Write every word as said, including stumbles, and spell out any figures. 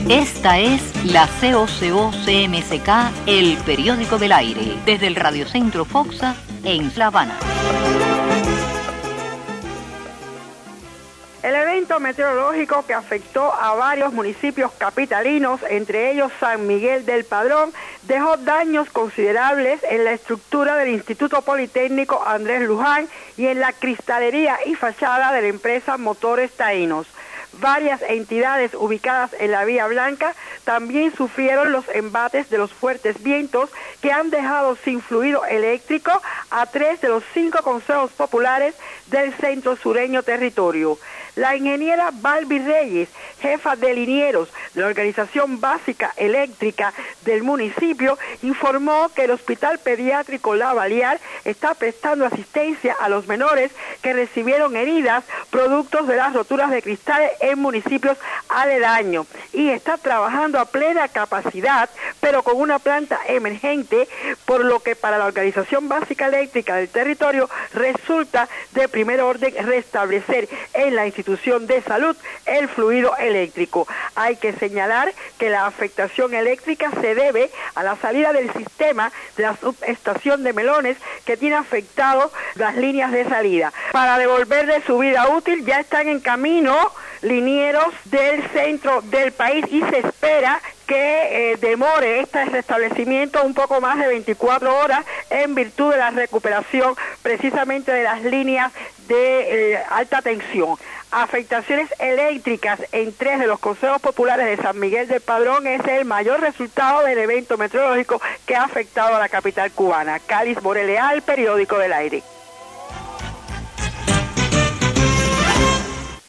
Esta es la C O C O C M S K, el periódico del aire, desde el Radiocentro Foxa en La Habana. El evento meteorológico que afectó a varios municipios capitalinos, entre ellos San Miguel del Padrón, dejó daños considerables en la estructura del Instituto Politécnico Andrés Luján y en la cristalería y fachada de la empresa Motores Taínos. Varias entidades ubicadas en la Vía Blanca también sufrieron los embates de los fuertes vientos que han dejado sin fluido eléctrico a tres de los cinco consejos populares del centro sureño territorio. La ingeniera Balbi Reyes, jefa de linieros de la Organización Básica Eléctrica del municipio, informó que el Hospital Pediátrico La Balear está prestando asistencia a los menores que recibieron heridas productos de las roturas de cristales en municipios aledaños y está trabajando a plena capacidad, pero con una planta emergente, por lo que para la Organización Básica Eléctrica del territorio resulta de primer orden restablecer en la institución de salud el fluido eléctrico. Hay que señalar que la afectación eléctrica se debe a la salida del sistema de la subestación de Melones, que tiene afectado las líneas de salida. Para devolverle su vida útil ya están en camino linieros del centro del país y se espera que eh, demore este restablecimiento un poco más de veinticuatro horas en virtud de la recuperación precisamente de las líneas de eh, alta tensión. Afectaciones eléctricas en tres de los consejos populares de San Miguel del Padrón es el mayor resultado del evento meteorológico que ha afectado a la capital cubana. Cáliz Moreleal, periódico del aire.